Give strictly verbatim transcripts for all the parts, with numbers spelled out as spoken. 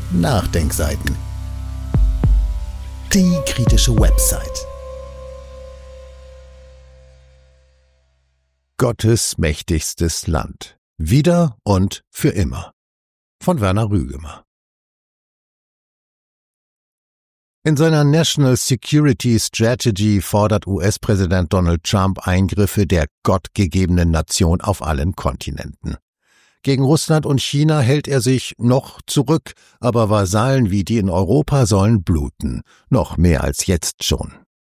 Nachdenkseiten. Die kritische Website. Gottes mächtigstes Land. Wieder und für immer. Von Werner Rügemer. In seiner National Security Strategy fordert U S-Präsident Donald Trump Eingriffe der gottgegebenen Nation auf allen Kontinenten. Gegen Russland und China hält er sich noch zurück, aber Vasallen wie die in Europa sollen bluten, noch mehr als jetzt schon.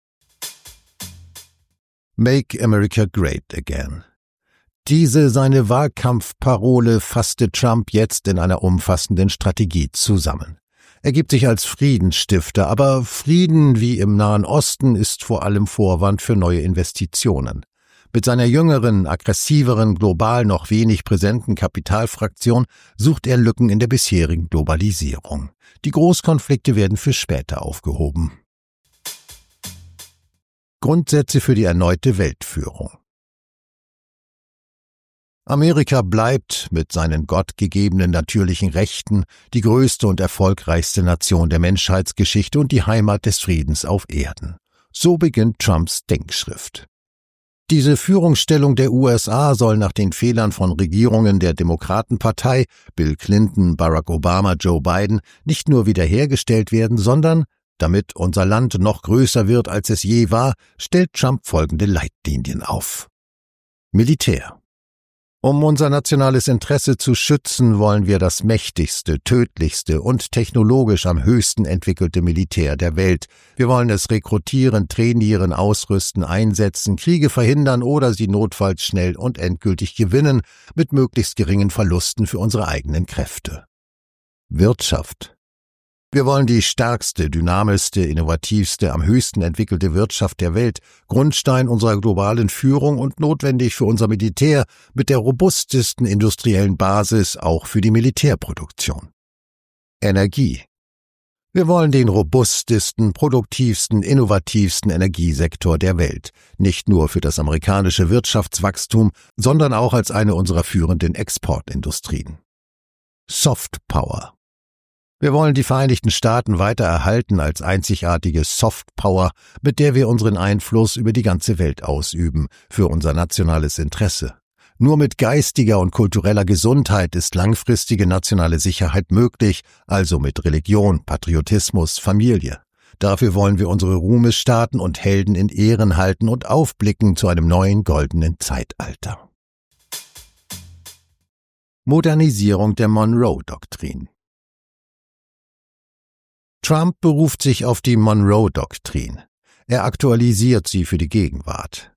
Make America Great Again. Diese seine Wahlkampfparole fasste Trump jetzt in einer umfassenden Strategie zusammen. Er gibt sich als Friedensstifter, aber Frieden wie im Nahen Osten ist vor allem Vorwand für neue Investitionen. Mit seiner jüngeren, aggressiveren, global noch wenig präsenten Kapitalfraktion sucht er Lücken in der bisherigen Globalisierung. Die Großkonflikte werden für später aufgehoben. Grundsätze für die erneute Weltführung. Amerika bleibt mit seinen gottgegebenen natürlichen Rechten die größte und erfolgreichste Nation der Menschheitsgeschichte und die Heimat des Friedens auf Erden. So beginnt Trumps Denkschrift. Diese Führungsstellung der U S A soll nach den Fehlern von Regierungen der Demokratenpartei, Bill Clinton, Barack Obama, Joe Biden, nicht nur wiederhergestellt werden, sondern, damit unser Land noch größer wird, als es je war, stellt Trump folgende Leitlinien auf. Militär. Um unser nationales Interesse zu schützen, wollen wir das mächtigste, tödlichste und technologisch am höchsten entwickelte Militär der Welt. Wir wollen es rekrutieren, trainieren, ausrüsten, einsetzen, Kriege verhindern oder sie notfalls schnell und endgültig gewinnen, mit möglichst geringen Verlusten für unsere eigenen Kräfte. Wirtschaft. Wir wollen die stärkste, dynamischste, innovativste, am höchsten entwickelte Wirtschaft der Welt, Grundstein unserer globalen Führung und notwendig für unser Militär, mit der robustesten industriellen Basis auch für die Militärproduktion. Energie. Wir wollen den robustesten, produktivsten, innovativsten Energiesektor der Welt, nicht nur für das amerikanische Wirtschaftswachstum, sondern auch als eine unserer führenden Exportindustrien. Soft Power. Wir wollen die Vereinigten Staaten weiter erhalten als einzigartige Softpower, mit der wir unseren Einfluss über die ganze Welt ausüben, für unser nationales Interesse. Nur mit geistiger und kultureller Gesundheit ist langfristige nationale Sicherheit möglich, also mit Religion, Patriotismus, Familie. Dafür wollen wir unsere Ruhmesstaaten und Helden in Ehren halten und aufblicken zu einem neuen goldenen Zeitalter. Modernisierung der Monroe-Doktrin. Trump beruft sich auf die Monroe-Doktrin. Er aktualisiert sie für die Gegenwart.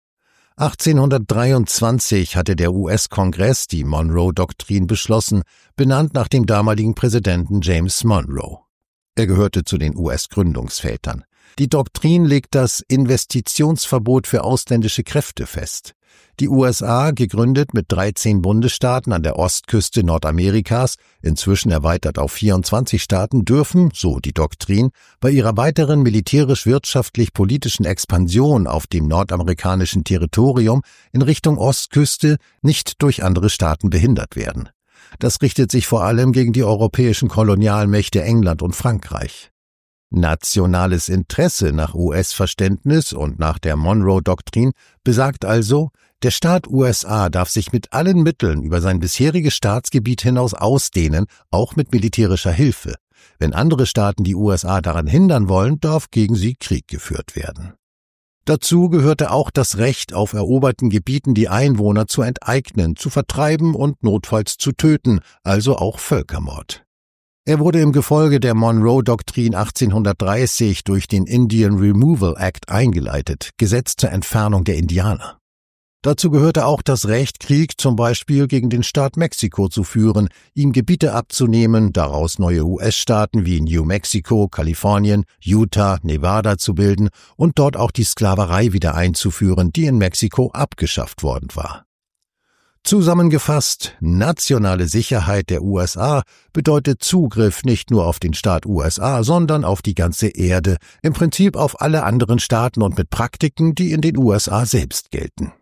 achtzehnhundertdreiundzwanzig hatte der U S-Kongress die Monroe-Doktrin beschlossen, benannt nach dem damaligen Präsidenten James Monroe. Er gehörte zu den U S-Gründungsvätern. Die Doktrin legt das Investitionsverbot für ausländische Kräfte fest. Die U S A, gegründet mit dreizehn Bundesstaaten an der Ostküste Nordamerikas, inzwischen erweitert auf vierundzwanzig Staaten, dürfen, so die Doktrin, bei ihrer weiteren militärisch-wirtschaftlich-politischen Expansion auf dem nordamerikanischen Territorium in Richtung Ostküste nicht durch andere Staaten behindert werden. Das richtet sich vor allem gegen die europäischen Kolonialmächte England und Frankreich. Nationales Interesse nach U S-Verständnis und nach der Monroe-Doktrin besagt also, der Staat U S A darf sich mit allen Mitteln über sein bisheriges Staatsgebiet hinaus ausdehnen, auch mit militärischer Hilfe. Wenn andere Staaten die U S A daran hindern wollen, darf gegen sie Krieg geführt werden. Dazu gehörte auch das Recht, auf eroberten Gebieten die Einwohner zu enteignen, zu vertreiben und notfalls zu töten, also auch Völkermord. Er wurde im Gefolge der Monroe-Doktrin achtzehnhundertdreißig durch den Indian Removal Act eingeleitet, Gesetz zur Entfernung der Indianer. Dazu gehörte auch das Recht, Krieg zum Beispiel gegen den Staat Mexiko zu führen, ihm Gebiete abzunehmen, daraus neue U S-Staaten wie New Mexico, Kalifornien, Utah, Nevada zu bilden und dort auch die Sklaverei wieder einzuführen, die in Mexiko abgeschafft worden war. Zusammengefasst, nationale Sicherheit der U S A bedeutet Zugriff nicht nur auf den Staat U S A, sondern auf die ganze Erde, im Prinzip auf alle anderen Staaten und mit Praktiken, die in den U S A selbst gelten.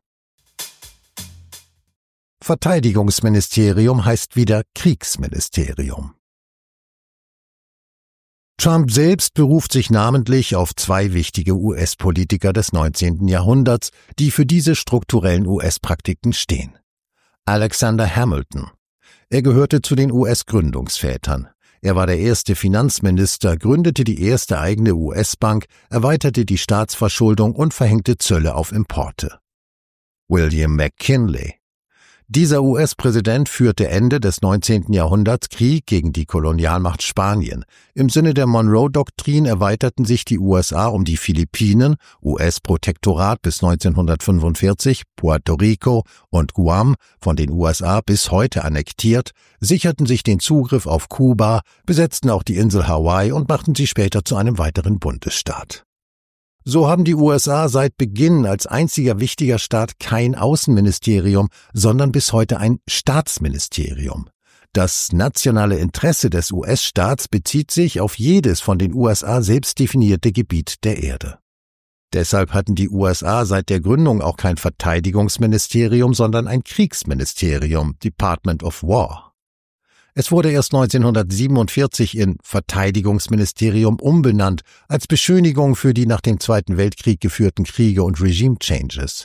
Verteidigungsministerium heißt wieder Kriegsministerium. Trump selbst beruft sich namentlich auf zwei wichtige U S-Politiker des neunzehnten Jahrhunderts, die für diese strukturellen U S-Praktiken stehen. Alexander Hamilton. Er gehörte zu den U S-Gründungsvätern. Er war der erste Finanzminister, gründete die erste eigene U S-Bank, erweiterte die Staatsverschuldung und verhängte Zölle auf Importe. William McKinley. Dieser U S-Präsident führte Ende des neunzehnten Jahrhunderts Krieg gegen die Kolonialmacht Spanien. Im Sinne der Monroe-Doktrin erweiterten sich die U S A um die Philippinen, U S-Protektorat bis neunzehnhundertfünfundvierzig, Puerto Rico und Guam, von den U S A bis heute annektiert, sicherten sich den Zugriff auf Kuba, besetzten auch die Insel Hawaii und machten sie später zu einem weiteren Bundesstaat. So haben die U S A seit Beginn als einziger wichtiger Staat kein Außenministerium, sondern bis heute ein Staatsministerium. Das nationale Interesse des U S-Staats bezieht sich auf jedes von den U S A selbst definierte Gebiet der Erde. Deshalb hatten die U S A seit der Gründung auch kein Verteidigungsministerium, sondern ein Kriegsministerium, Department of War. Es wurde erst neunzehnhundertsiebenundvierzig in Verteidigungsministerium umbenannt, als Beschönigung für die nach dem Zweiten Weltkrieg geführten Kriege und Regime-Changes.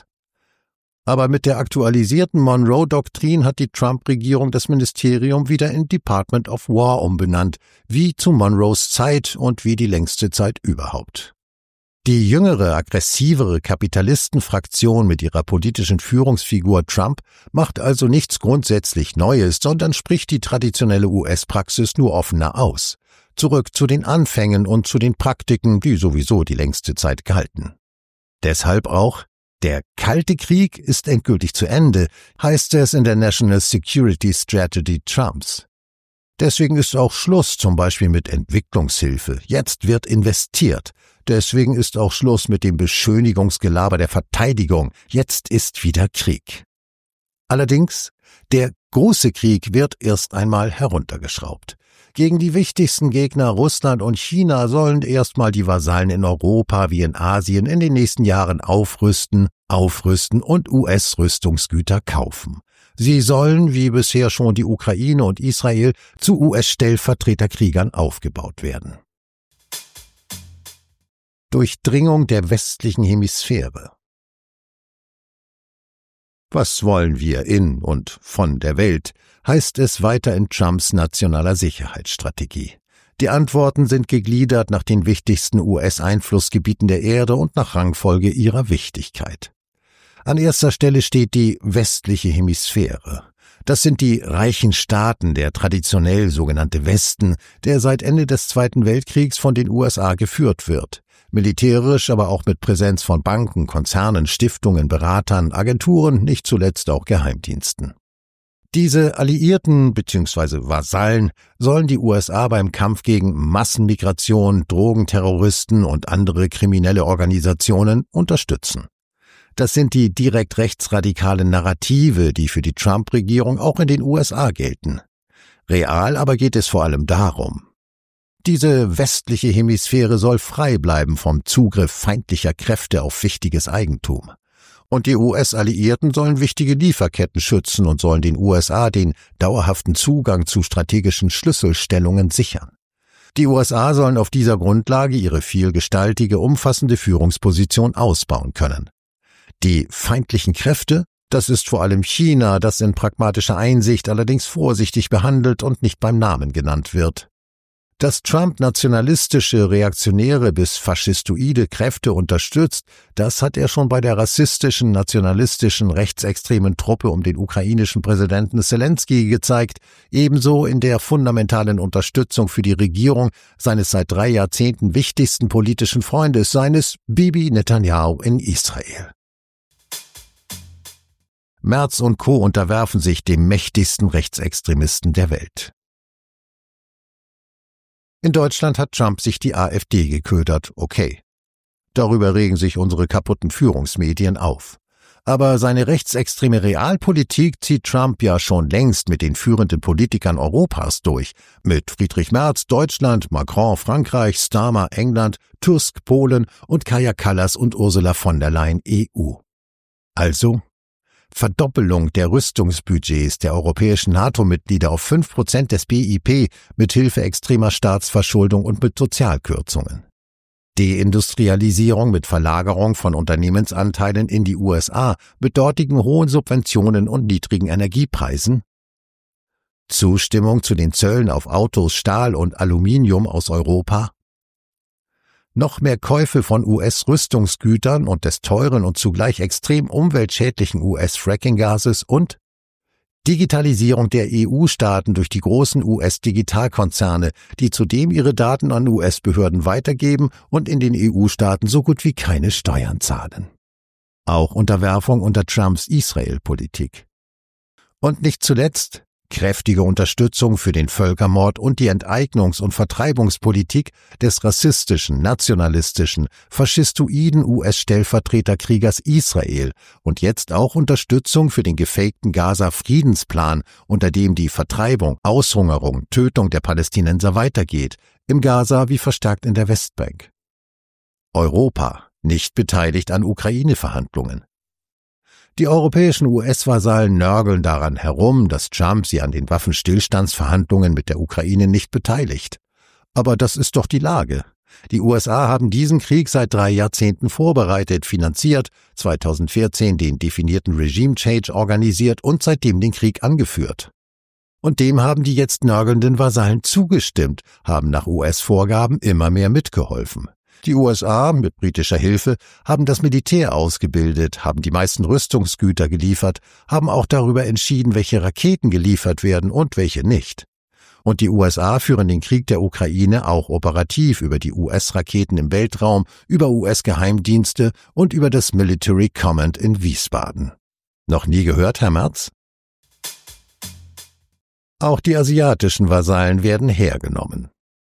Aber mit der aktualisierten Monroe-Doktrin hat die Trump-Regierung das Ministerium wieder in Department of War umbenannt, wie zu Monroes Zeit und wie die längste Zeit überhaupt. Die jüngere, aggressivere Kapitalistenfraktion mit ihrer politischen Führungsfigur Trump macht also nichts grundsätzlich Neues, sondern spricht die traditionelle U S-Praxis nur offener aus. Zurück zu den Anfängen und zu den Praktiken, die sowieso die längste Zeit galten. Deshalb auch, der Kalte Krieg ist endgültig zu Ende, heißt es in der National Security Strategy Trumps. Deswegen ist auch Schluss zum Beispiel mit Entwicklungshilfe. Jetzt wird investiert. Deswegen ist auch Schluss mit dem Beschönigungsgelaber der Verteidigung. Jetzt ist wieder Krieg. Allerdings, der große Krieg wird erst einmal heruntergeschraubt. Gegen die wichtigsten Gegner Russland und China sollen erstmal die Vasallen in Europa wie in Asien in den nächsten Jahren aufrüsten, aufrüsten und U S-Rüstungsgüter kaufen. Sie sollen, wie bisher schon die Ukraine und Israel, zu U S-Stellvertreterkriegern aufgebaut werden. Durchdringung der westlichen Hemisphäre. Was wollen wir in und von der Welt, heißt es weiter in Trumps nationaler Sicherheitsstrategie. Die Antworten sind gegliedert nach den wichtigsten U S-Einflussgebieten der Erde und nach Rangfolge ihrer Wichtigkeit. An erster Stelle steht die westliche Hemisphäre. Das sind die reichen Staaten, der traditionell sogenannte Westen, der seit Ende des Zweiten Weltkriegs von den U S A geführt wird. Militärisch, aber auch mit Präsenz von Banken, Konzernen, Stiftungen, Beratern, Agenturen, nicht zuletzt auch Geheimdiensten. Diese Alliierten bzw. Vasallen sollen die U S A beim Kampf gegen Massenmigration, Drogenterroristen und andere kriminelle Organisationen unterstützen. Das sind die direkt rechtsradikalen Narrative, die für die Trump-Regierung auch in den U S A gelten. Real aber geht es vor allem darum: Diese westliche Hemisphäre soll frei bleiben vom Zugriff feindlicher Kräfte auf wichtiges Eigentum. Und die U S-Alliierten sollen wichtige Lieferketten schützen und sollen den U S A den dauerhaften Zugang zu strategischen Schlüsselstellungen sichern. Die U S A sollen auf dieser Grundlage ihre vielgestaltige, umfassende Führungsposition ausbauen können. Die feindlichen Kräfte, das ist vor allem China, das in pragmatischer Einsicht allerdings vorsichtig behandelt und nicht beim Namen genannt wird. Dass Trump nationalistische, reaktionäre bis faschistoide Kräfte unterstützt, das hat er schon bei der rassistischen, nationalistischen, rechtsextremen Truppe um den ukrainischen Präsidenten Selenskyj gezeigt, ebenso in der fundamentalen Unterstützung für die Regierung seines seit drei Jahrzehnten wichtigsten politischen Freundes, seines Bibi Netanyahu in Israel. Merz und Co. unterwerfen sich dem mächtigsten Rechtsextremisten der Welt. In Deutschland hat Trump sich die AfD geködert, okay. Darüber regen sich unsere kaputten Führungsmedien auf. Aber seine rechtsextreme Realpolitik zieht Trump ja schon längst mit den führenden Politikern Europas durch. Mit Friedrich Merz Deutschland, Macron Frankreich, Starmer England, Tusk Polen und Kaja Kallas und Ursula von der Leyen E U. Also, Verdoppelung der Rüstungsbudgets der europäischen NATO-Mitglieder auf fünf Prozent des B I P mit Hilfe extremer Staatsverschuldung und mit Sozialkürzungen. Deindustrialisierung mit Verlagerung von Unternehmensanteilen in die U S A mit dortigen hohen Subventionen und niedrigen Energiepreisen. Zustimmung zu den Zöllen auf Autos, Stahl und Aluminium aus Europa. Noch mehr Käufe von U S-Rüstungsgütern und des teuren und zugleich extrem umweltschädlichen U S-Fracking-Gases und Digitalisierung der E U-Staaten durch die großen U S-Digitalkonzerne, die zudem ihre Daten an U S-Behörden weitergeben und in den E U-Staaten so gut wie keine Steuern zahlen. Auch Unterwerfung unter Trumps Israel-Politik. Und nicht zuletzt kräftige Unterstützung für den Völkermord und die Enteignungs- und Vertreibungspolitik des rassistischen, nationalistischen, faschistoiden U S-Stellvertreterkriegers Israel und jetzt auch Unterstützung für den gefakten Gaza-Friedensplan, unter dem die Vertreibung, Aushungerung, Tötung der Palästinenser weitergeht, im Gaza wie verstärkt in der Westbank. Europa nicht beteiligt an Ukraine-Verhandlungen. Die europäischen U S-Vasallen nörgeln daran herum, dass Trump sie an den Waffenstillstandsverhandlungen mit der Ukraine nicht beteiligt. Aber das ist doch die Lage. Die U S A haben diesen Krieg seit drei Jahrzehnten vorbereitet, finanziert, zweitausendvierzehn den definierten Regime Change organisiert und seitdem den Krieg angeführt. Und dem haben die jetzt nörgelnden Vasallen zugestimmt, haben nach U S-Vorgaben immer mehr mitgeholfen. Die U S A, mit britischer Hilfe, haben das Militär ausgebildet, haben die meisten Rüstungsgüter geliefert, haben auch darüber entschieden, welche Raketen geliefert werden und welche nicht. Und die U S A führen den Krieg der Ukraine auch operativ über die U S-Raketen im Weltraum, über U S-Geheimdienste und über das Military Command in Wiesbaden. Noch nie gehört, Herr Merz? Auch die asiatischen Vasallen werden hergenommen.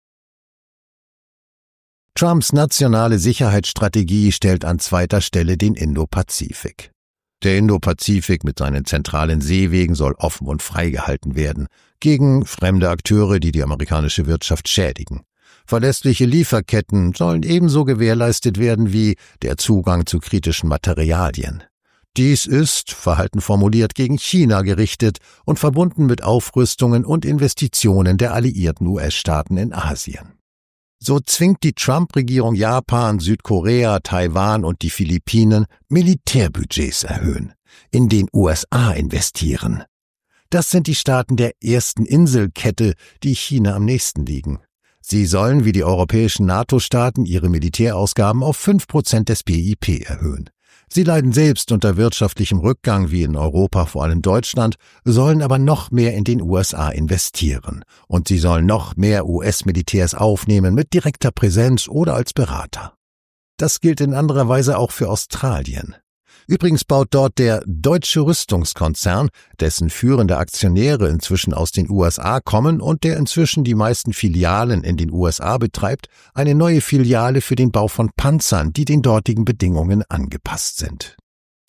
Trumps nationale Sicherheitsstrategie stellt an zweiter Stelle den Indopazifik. Der Indopazifik mit seinen zentralen Seewegen soll offen und frei gehalten werden, gegen fremde Akteure, die die amerikanische Wirtschaft schädigen. Verlässliche Lieferketten sollen ebenso gewährleistet werden wie der Zugang zu kritischen Materialien. Dies ist, verhalten formuliert, gegen China gerichtet und verbunden mit Aufrüstungen und Investitionen der alliierten U S-Staaten in Asien. So zwingt die Trump-Regierung Japan, Südkorea, Taiwan und die Philippinen Militärbudgets erhöhen, in den U S A investieren. Das sind die Staaten der ersten Inselkette, die China am nächsten liegen. Sie sollen wie die europäischen NATO-Staaten ihre Militärausgaben auf fünf Prozent des B I P erhöhen. Sie leiden selbst unter wirtschaftlichem Rückgang wie in Europa, vor allem Deutschland, sollen aber noch mehr in den U S A investieren. Und sie sollen noch mehr U S-Militärs aufnehmen mit direkter Präsenz oder als Berater. Das gilt in anderer Weise auch für Australien. Übrigens baut dort der Deutsche Rüstungskonzern, dessen führende Aktionäre inzwischen aus den U S A kommen und der inzwischen die meisten Filialen in den U S A betreibt, eine neue Filiale für den Bau von Panzern, die den dortigen Bedingungen angepasst sind.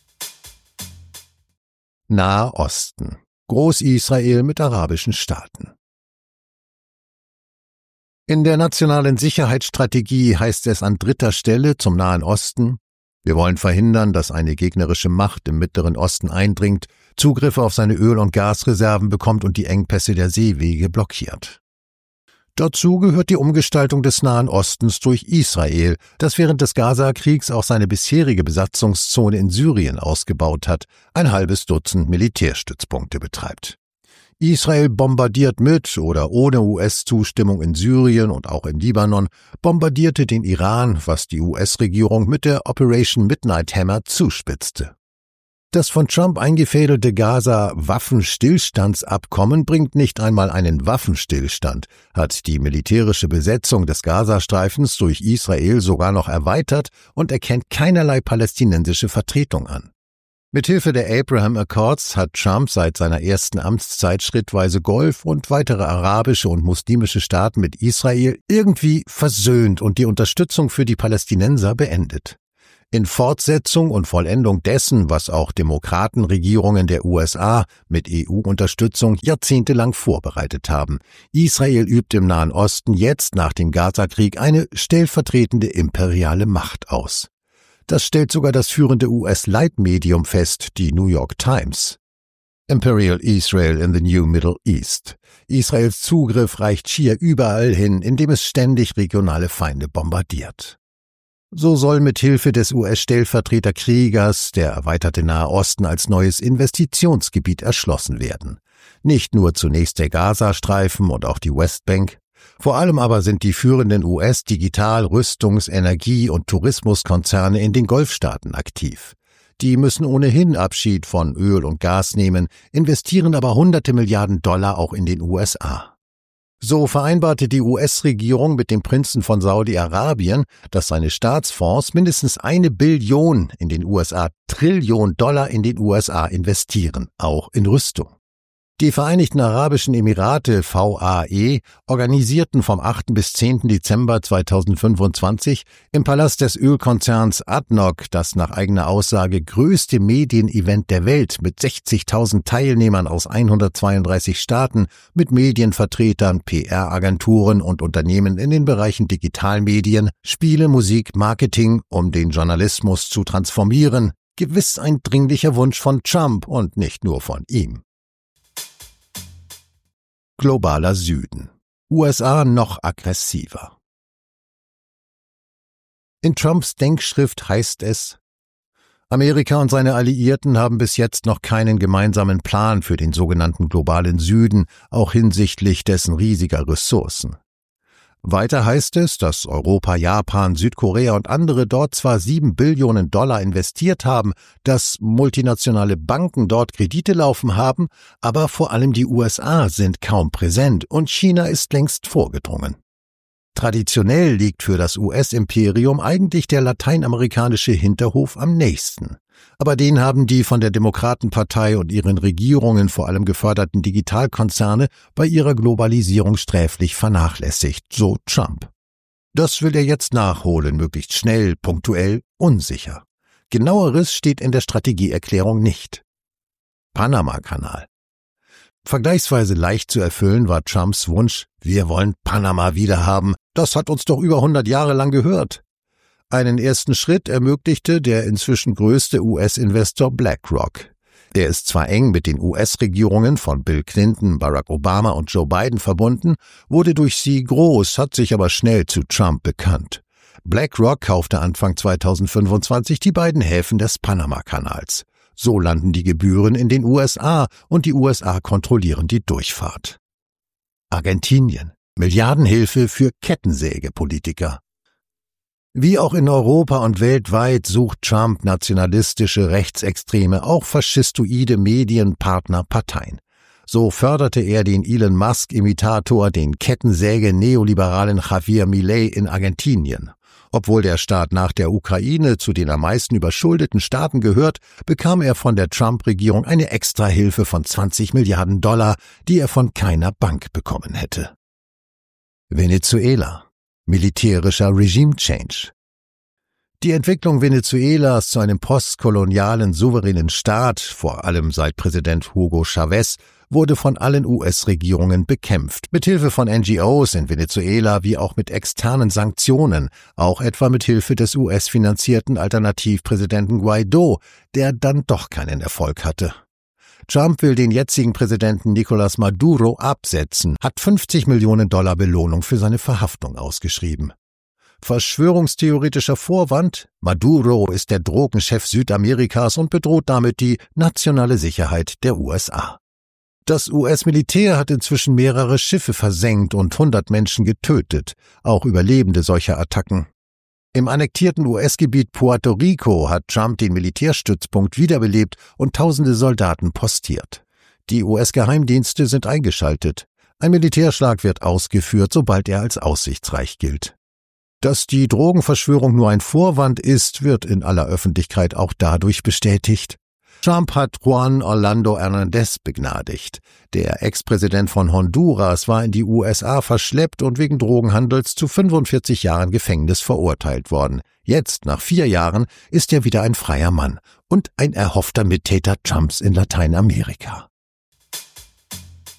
Nahe Osten. Groß-Israel mit arabischen Staaten. In der nationalen Sicherheitsstrategie heißt es an dritter Stelle zum Nahen Osten: Wir wollen verhindern, dass eine gegnerische Macht im Mittleren Osten eindringt, Zugriffe auf seine Öl- und Gasreserven bekommt und die Engpässe der Seewege blockiert. Dazu gehört die Umgestaltung des Nahen Ostens durch Israel, das während des Gaza-Kriegs auch seine bisherige Besatzungszone in Syrien ausgebaut hat, ein halbes Dutzend Militärstützpunkte betreibt. Israel bombardiert mit oder ohne U S-Zustimmung in Syrien und auch im Libanon, bombardierte den Iran, was die U S-Regierung mit der Operation Midnight Hammer zuspitzte. Das von Trump eingefädelte Gaza-Waffenstillstandsabkommen bringt nicht einmal einen Waffenstillstand, hat die militärische Besetzung des Gazastreifens durch Israel sogar noch erweitert und erkennt keinerlei palästinensische Vertretung an. Mithilfe der Abraham Accords hat Trump seit seiner ersten Amtszeit schrittweise Golf und weitere arabische und muslimische Staaten mit Israel irgendwie versöhnt und die Unterstützung für die Palästinenser beendet. In Fortsetzung und Vollendung dessen, was auch Demokratenregierungen der U S A mit E U-Unterstützung jahrzehntelang vorbereitet haben. Israel übt im Nahen Osten jetzt nach dem Gaza-Krieg eine stellvertretende imperiale Macht aus. Das stellt sogar das führende U S-Leitmedium fest, die New York Times. Imperial Israel in the New Middle East. Israels Zugriff reicht schier überall hin, indem es ständig regionale Feinde bombardiert. So soll mit Hilfe des U S-Stellvertreterkriegers der erweiterte Nahe Osten als neues Investitionsgebiet erschlossen werden. Nicht nur zunächst der Gazastreifen und auch die Westbank. Vor allem aber sind die führenden U S-Digital-, Rüstungs-, Energie- und Tourismuskonzerne in den Golfstaaten aktiv. Die müssen ohnehin Abschied von Öl und Gas nehmen, investieren aber hunderte Milliarden Dollar auch in den U S A. So vereinbarte die U S-Regierung mit dem Prinzen von Saudi-Arabien, dass seine Staatsfonds mindestens eine Billion in den U S A, Trillion Dollar in den U S A investieren, auch in Rüstung. Die Vereinigten Arabischen Emirate V A E organisierten vom achten bis zehnten Dezember zweitausendfünfundzwanzig im Palast des Ölkonzerns A D N O C das nach eigener Aussage größte Medienevent der Welt mit sechzigtausend Teilnehmern aus hundertzweiunddreißig Staaten, mit Medienvertretern, P R-Agenturen und Unternehmen in den Bereichen Digitalmedien, Spiele, Musik, Marketing, um den Journalismus zu transformieren. Gewiss ein dringlicher Wunsch von Trump und nicht nur von ihm. Globaler Süden. U S A noch aggressiver. In Trumps Denkschrift heißt es: Amerika und seine Alliierten haben bis jetzt noch keinen gemeinsamen Plan für den sogenannten globalen Süden, auch hinsichtlich dessen riesiger Ressourcen. Weiter heißt es, dass Europa, Japan, Südkorea und andere dort zwar sieben Billionen Dollar investiert haben, dass multinationale Banken dort Kredite laufen haben, aber vor allem die U S A sind kaum präsent und China ist längst vorgedrungen. Traditionell liegt für das U S-Imperium eigentlich der lateinamerikanische Hinterhof am nächsten. Aber den haben die von der Demokratenpartei und ihren Regierungen vor allem geförderten Digitalkonzerne bei ihrer Globalisierung sträflich vernachlässigt, so Trump. Das will er jetzt nachholen, möglichst schnell, punktuell, unsicher. Genaueres steht in der Strategieerklärung nicht. Panama-Kanal. Vergleichsweise leicht zu erfüllen war Trumps Wunsch: Wir wollen Panama wiederhaben. Das hat uns doch über hundert Jahre lang gehört. Einen ersten Schritt ermöglichte der inzwischen größte U S-Investor BlackRock. Er ist zwar eng mit den U S-Regierungen von Bill Clinton, Barack Obama und Joe Biden verbunden, wurde durch sie groß, hat sich aber schnell zu Trump bekannt. BlackRock kaufte Anfang zweitausendfünfundzwanzig die beiden Häfen des Panama-Kanals. So landen die Gebühren in den U S A und die U S A kontrollieren die Durchfahrt. Argentinien. Milliardenhilfe für Kettensägepolitiker. Wie auch in Europa und weltweit sucht Trump nationalistische Rechtsextreme, auch faschistoide Medienpartnerparteien. So förderte er den Elon Musk-Imitator, den Kettensäge-Neoliberalen Javier Milei in Argentinien. Obwohl der Staat nach der Ukraine zu den am meisten überschuldeten Staaten gehört, bekam er von der Trump-Regierung eine Extrahilfe von zwanzig Milliarden Dollar, die er von keiner Bank bekommen hätte. Venezuela. Militärischer Regime-Change. Die Entwicklung Venezuelas zu einem postkolonialen, souveränen Staat, vor allem seit Präsident Hugo Chavez, wurde von allen U S-Regierungen bekämpft, mithilfe von N G Os in Venezuela wie auch mit externen Sanktionen, auch etwa mithilfe des U S-finanzierten Alternativpräsidenten Guaido, der dann doch keinen Erfolg hatte. Trump will den jetzigen Präsidenten Nicolás Maduro absetzen, hat fünfzig Millionen Dollar Belohnung für seine Verhaftung ausgeschrieben. Verschwörungstheoretischer Vorwand: Maduro ist der Drogenchef Südamerikas und bedroht damit die nationale Sicherheit der U S A. Das U S-Militär hat inzwischen mehrere Schiffe versenkt und hundert Menschen getötet, auch Überlebende solcher Attacken. Im annektierten U S-Gebiet Puerto Rico hat Trump den Militärstützpunkt wiederbelebt und tausende Soldaten postiert. Die U S-Geheimdienste sind eingeschaltet. Ein Militärschlag wird ausgeführt, sobald er als aussichtsreich gilt. Dass die Drogenverschwörung nur ein Vorwand ist, wird in aller Öffentlichkeit auch dadurch bestätigt: Trump hat Juan Orlando Hernández begnadigt. Der Ex-Präsident von Honduras war in die U S A verschleppt und wegen Drogenhandels zu fünfundvierzig Jahren Gefängnis verurteilt worden. Jetzt, nach vier Jahren, ist er wieder ein freier Mann und ein erhoffter Mittäter Trumps in Lateinamerika.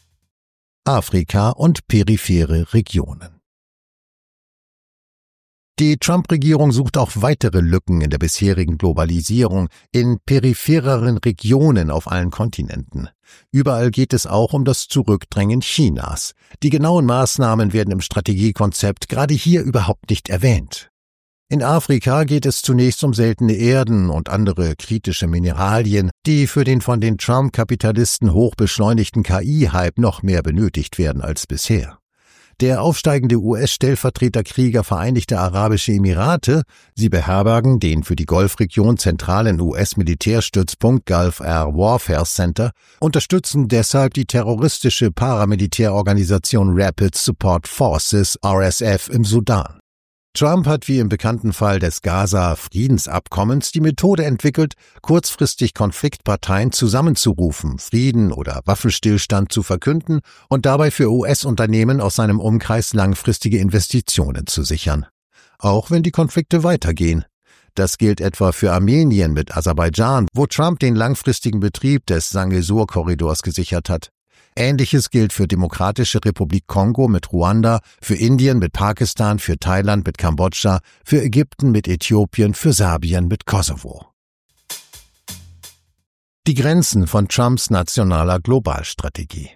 Afrika und periphere Regionen. Die Trump-Regierung sucht auch weitere Lücken in der bisherigen Globalisierung in periphereren Regionen auf allen Kontinenten. Überall geht es auch um das Zurückdrängen Chinas. Die genauen Maßnahmen werden im Strategiekonzept gerade hier überhaupt nicht erwähnt. In Afrika geht es zunächst um seltene Erden und andere kritische Mineralien, die für den von den Trump-Kapitalisten hochbeschleunigten K I-Hype noch mehr benötigt werden als bisher. Der aufsteigende U S-Stellvertreterkrieger Vereinigte Arabische Emirate, sie beherbergen den für die Golfregion zentralen U S-Militärstützpunkt Gulf Air Warfare Center, unterstützen deshalb die terroristische Paramilitärorganisation Rapid Support Forces R S F im Sudan. Trump hat wie im bekannten Fall des Gaza-Friedensabkommens die Methode entwickelt, kurzfristig Konfliktparteien zusammenzurufen, Frieden oder Waffenstillstand zu verkünden und dabei für U S-Unternehmen aus seinem Umkreis langfristige Investitionen zu sichern. Auch wenn die Konflikte weitergehen. Das gilt etwa für Armenien mit Aserbaidschan, wo Trump den langfristigen Betrieb des Sangesur-Korridors gesichert hat. Ähnliches gilt für Demokratische Republik Kongo mit Ruanda, für Indien mit Pakistan, für Thailand mit Kambodscha, für Ägypten mit Äthiopien, für Serbien mit Kosovo. Die Grenzen von Trumps nationaler Globalstrategie.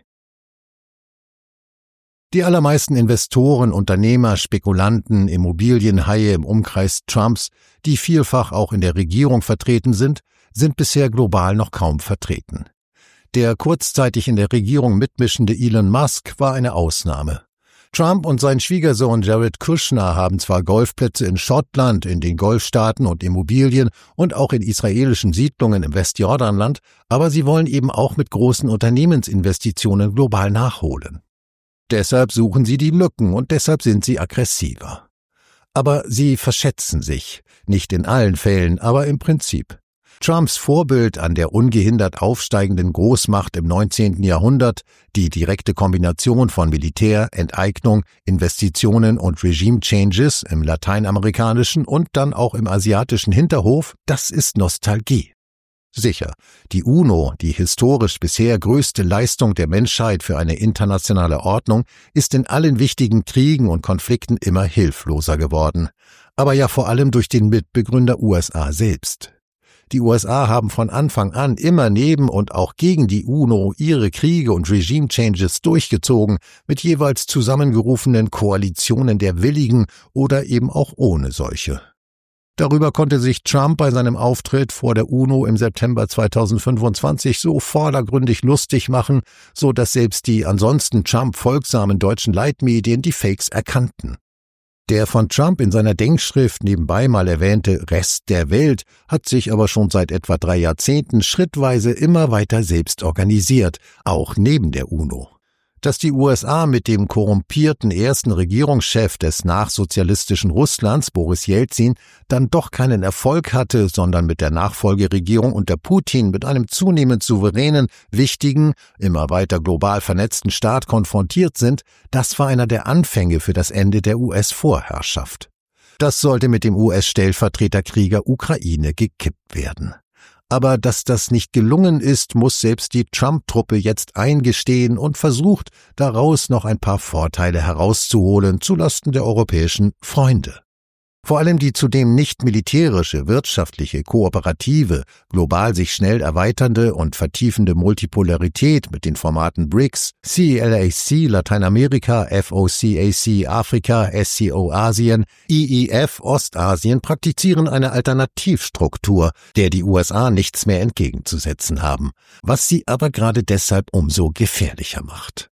Die allermeisten Investoren, Unternehmer, Spekulanten, Immobilienhaie im Umkreis Trumps, die vielfach auch in der Regierung vertreten sind, sind bisher global noch kaum vertreten. Der kurzzeitig in der Regierung mitmischende Elon Musk war eine Ausnahme. Trump und sein Schwiegersohn Jared Kushner haben zwar Golfplätze in Schottland, in den Golfstaaten und Immobilien und auch in israelischen Siedlungen im Westjordanland, aber sie wollen eben auch mit großen Unternehmensinvestitionen global nachholen. Deshalb suchen sie die Lücken und deshalb sind sie aggressiver. Aber sie verschätzen sich, nicht in allen Fällen, aber im Prinzip. Trumps Vorbild an der ungehindert aufsteigenden Großmacht im neunzehnten Jahrhundert, die direkte Kombination von Militär, Enteignung, Investitionen und Regime-Changes im lateinamerikanischen und dann auch im asiatischen Hinterhof, das ist Nostalgie. Sicher, die UNO, die historisch bisher größte Leistung der Menschheit für eine internationale Ordnung, ist in allen wichtigen Kriegen und Konflikten immer hilfloser geworden. Aber ja vor allem durch den Mitbegründer U S A selbst. Die U S A haben von Anfang an immer neben und auch gegen die UNO ihre Kriege und Regime-Changes durchgezogen, mit jeweils zusammengerufenen Koalitionen der Willigen oder eben auch ohne solche. Darüber konnte sich Trump bei seinem Auftritt vor der UNO im September zweitausendfünfundzwanzig so vordergründig lustig machen, so dass selbst die ansonsten Trump-folgsamen deutschen Leitmedien die Fakes erkannten. Der von Trump in seiner Denkschrift nebenbei mal erwähnte Rest der Welt hat sich aber schon seit etwa drei Jahrzehnten schrittweise immer weiter selbst organisiert, auch neben der UNO. Dass die U S A mit dem korrumpierten ersten Regierungschef des nachsozialistischen Russlands, Boris Jelzin, dann doch keinen Erfolg hatte, sondern mit der Nachfolgeregierung unter Putin mit einem zunehmend souveränen, wichtigen, immer weiter global vernetzten Staat konfrontiert sind, das war einer der Anfänge für das Ende der U S-Vorherrschaft. Das sollte mit dem U S-Stellvertreterkrieger Ukraine gekippt werden. Aber dass das nicht gelungen ist, muss selbst die Trump-Truppe jetzt eingestehen und versucht, daraus noch ein paar Vorteile herauszuholen zulasten der europäischen Freunde. Vor allem die zudem nicht militärische, wirtschaftliche, kooperative, global sich schnell erweiternde und vertiefende Multipolarität mit den Formaten B R I C S, C L A C Lateinamerika, F O C A C Afrika, S C O Asien, I E F Ostasien praktizieren eine Alternativstruktur, der die U S A nichts mehr entgegenzusetzen haben, was sie aber gerade deshalb umso gefährlicher macht.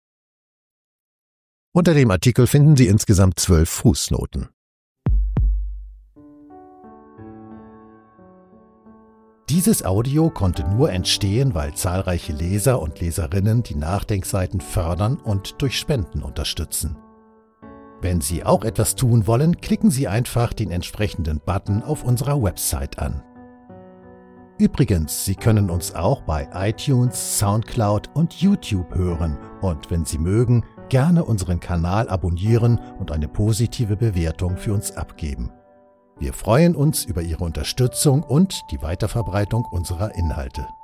Unter dem Artikel finden Sie insgesamt zwölf Fußnoten. Dieses Audio konnte nur entstehen, weil zahlreiche Leser und Leserinnen die Nachdenkseiten fördern und durch Spenden unterstützen. Wenn Sie auch etwas tun wollen, klicken Sie einfach den entsprechenden Button auf unserer Website an. Übrigens, Sie können uns auch bei iTunes, Soundcloud und YouTube hören und wenn Sie mögen, gerne unseren Kanal abonnieren und eine positive Bewertung für uns abgeben. Wir freuen uns über Ihre Unterstützung und die Weiterverbreitung unserer Inhalte.